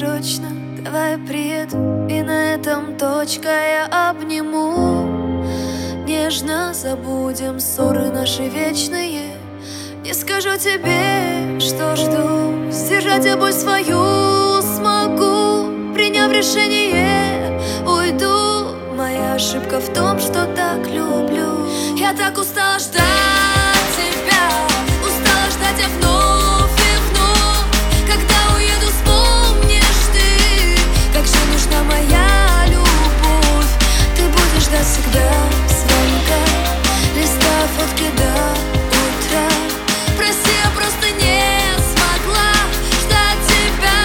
срочно, давай приеду, и на этом точка, я обниму. Нежно забудем ссоры наши вечные. Не скажу тебе, что жду, сдержать я боль свою смогу. Приняв решение, уйду. Моя ошибка в том, что так люблю. Я так устала ждать тебя, устала ждать я вновь и вновь. Когда уеду, вспомнишь ты, как же нужна моя любовь. Ты будешь ждать всегда звонка, листа фотки до утра. Прости, я просто не смогла ждать тебя.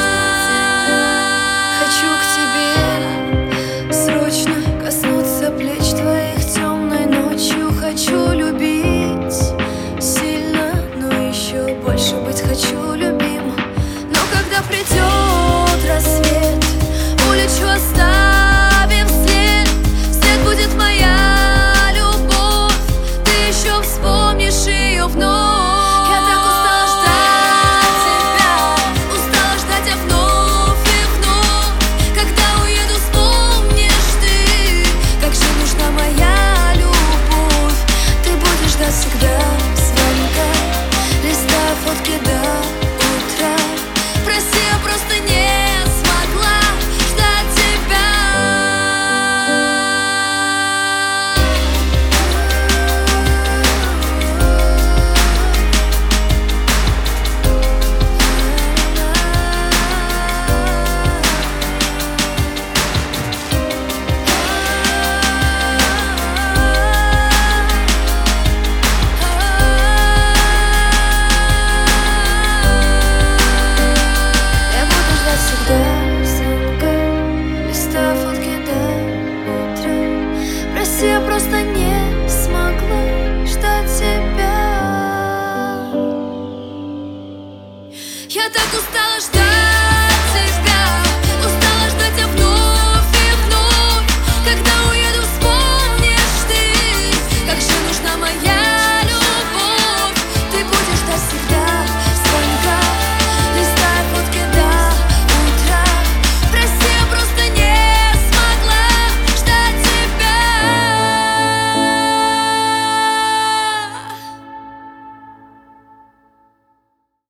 Хочу к тебе срочно коснуться плеч твоих темной ночью. Хочу любить сильно, но еще больше быть хочу любим. Но когда придет рассвет, улечу, оставив след. След будет моя любовь, ты еще вспомнишь ее вновь. Всегда звонка, листа фотки до утра. Прости, я просто не смогла ждать тебя. Я просто не смогла ждать тебя. Я так устала ждать.